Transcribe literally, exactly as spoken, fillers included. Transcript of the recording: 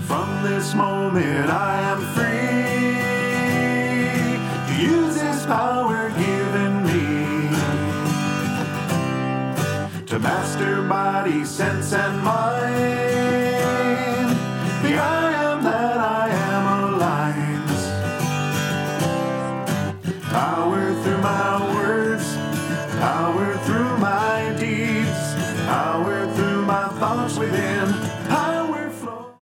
From this moment I am free to use this power given me to master body, sense, and mind.